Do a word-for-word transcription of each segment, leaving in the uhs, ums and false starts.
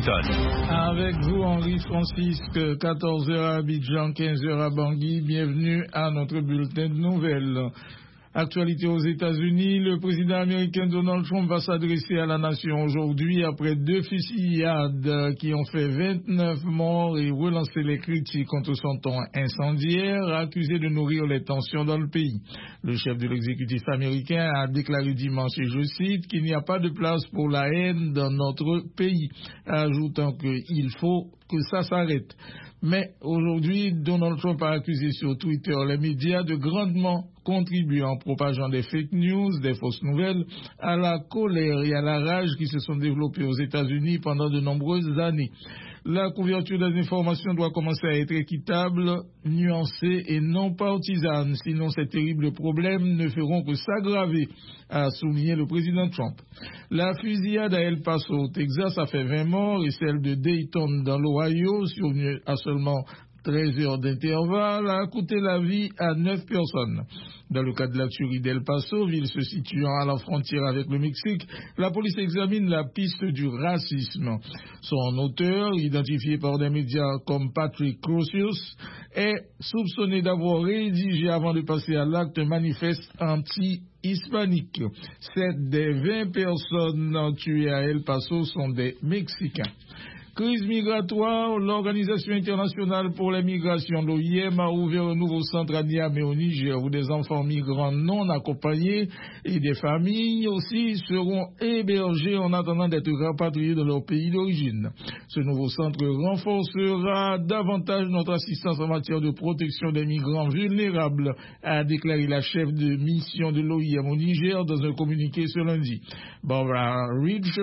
Washington. Avec vous, Henri Francisque, quatorze heures à Abidjan, quinze heures à Bangui. Bienvenue à notre bulletin de nouvelles. Actualité aux États-Unis, le président américain Donald Trump va s'adresser à la nation aujourd'hui après deux fusillades qui ont fait vingt-neuf morts et relancé les critiques contre son ton incendiaire, accusé de nourrir les tensions dans le pays. Le chef de l'exécutif américain a déclaré dimanche, et je cite, qu'il n'y a pas de place pour la haine dans notre pays, ajoutant qu'il faut que ça s'arrête. Mais aujourd'hui, Donald Trump a accusé sur Twitter les médias de grandement contribuer en propageant des fake news, des fausses nouvelles, à la colère et à la rage qui se sont développées aux États-Unis pendant de nombreuses années. La couverture des informations doit commencer à être équitable, nuancée et non partisane, sinon ces terribles problèmes ne feront que s'aggraver, a souligné le président Trump. La fusillade à El Paso, au Texas, a fait vingt morts et celle de Dayton dans l'Ohio, survenue à seulement treize heures d'intervalle, a coûté la vie à neuf personnes. Dans le cas de la tuerie d'El Paso, ville se situant à la frontière avec le Mexique, la police examine la piste du racisme. Son auteur, identifié par des médias comme Patrick Crusius, est soupçonné d'avoir rédigé avant de passer à l'acte un manifeste anti-hispanique. Sept des vingt personnes tuées à El Paso sont des Mexicains. Crise migratoire, l'Organisation internationale pour les migrations, l'O I M, a ouvert un nouveau centre à Niamey au Niger où des enfants migrants non accompagnés et des familles aussi seront hébergés en attendant d'être rapatriés dans leur pays d'origine. Ce nouveau centre renforcera davantage notre assistance en matière de protection des migrants vulnérables, a déclaré la chef de mission de l'O I M au Niger dans un communiqué ce lundi. Barbara Ridge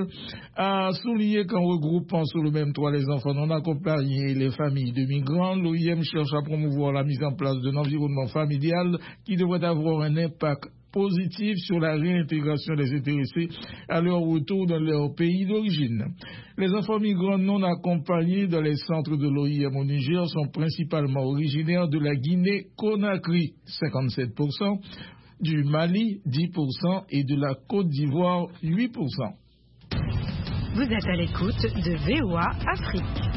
a souligné qu'en regroupant sous le même toit les enfants non accompagnés et les familles de migrants, l'O I M cherche à promouvoir la mise en place d'un environnement familial qui devrait avoir un impact positif sur la réintégration des intéressés à leur retour dans leur pays d'origine. Les enfants migrants non accompagnés dans les centres de l'O I M au Niger sont principalement originaires de la Guinée-Conakry, cinquante-sept pour cent, du Mali, dix pour cent, et de la Côte d'Ivoire, huit pour cent. Vous êtes à l'écoute de V O A Afrique.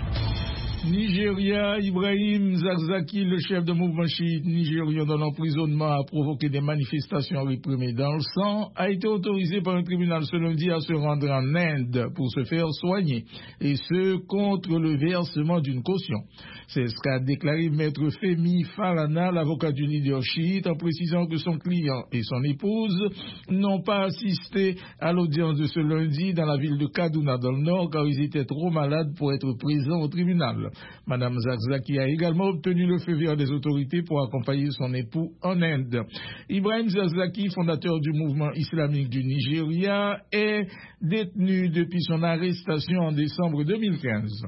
Nigeria, Ibrahim Zakzaki, le chef de mouvement chiite nigérian dont l'emprisonnement a provoqué des manifestations réprimées dans le sang, a été autorisé par un tribunal ce lundi à se rendre en Inde pour se faire soigner, et ce contre le versement d'une caution. C'est ce qu'a déclaré maître Femi Falana, l'avocat du leader chiite, en précisant que son client et son épouse n'ont pas assisté à l'audience de ce lundi dans la ville de Kaduna dans le nord car ils étaient trop malades pour être présents au tribunal. Madame Zakzaki a également obtenu le feu vert des autorités pour accompagner son époux en Inde. Ibrahim Zakzaki, fondateur du mouvement islamique du Nigeria, est détenu depuis son arrestation en décembre deux mille quinze.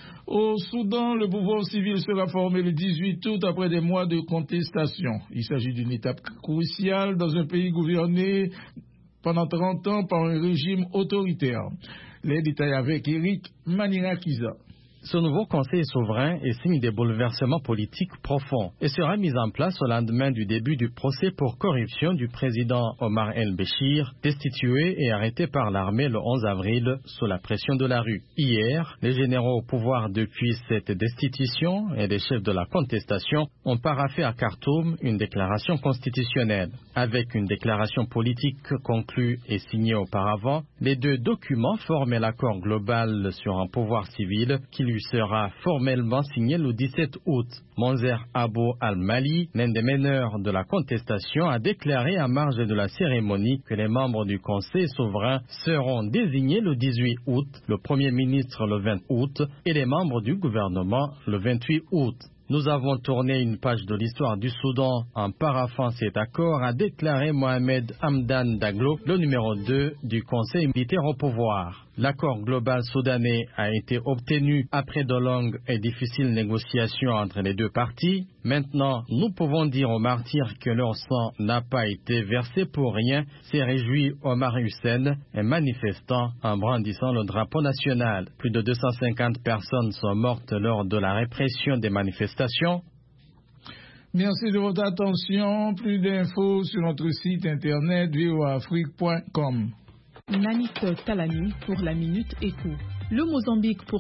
Au Soudan, le pouvoir civil sera formé le dix-huit août après des mois de contestation. Il s'agit d'une étape cruciale dans un pays gouverné pendant trente ans par un régime autoritaire. Les détails avec Eric Manirakiza. Ce nouveau conseil souverain est signe des bouleversements politiques profonds et sera mis en place au lendemain du début du procès pour corruption du président Omar el-Béchir, destitué et arrêté par l'armée le onze avril sous la pression de la rue. Hier, les généraux au pouvoir depuis cette destitution et les chefs de la contestation ont paraphé à Khartoum une déclaration constitutionnelle. Avec une déclaration politique conclue et signée auparavant, les deux documents forment l'accord global sur un pouvoir civil qui lui sera formellement signé le dix-sept août. Monzer Abou Al-Mali, l'un des meneurs de la contestation, a déclaré à marge de la cérémonie que les membres du Conseil souverain seront désignés le dix-huit août, le Premier ministre le vingt août et les membres du gouvernement le vingt-huit août. Nous avons tourné une page de l'histoire du Soudan en paraphant cet accord, a déclaré Mohamed Hamdan Daglo, le numéro deux du Conseil militaire au pouvoir. L'accord global soudanais a été obtenu après de longues et difficiles négociations entre les deux parties. Maintenant, nous pouvons dire aux martyrs que leur sang n'a pas été versé pour rien, s'est réjoui Omar Hussein, un manifestant en brandissant le drapeau national. Plus de deux cent cinquante personnes sont mortes lors de la répression des manifestations. Merci de votre attention. Plus d'infos sur notre site internet v o a afrique point com. Nanik Talani pour la Minute Éco. Le Mozambique pour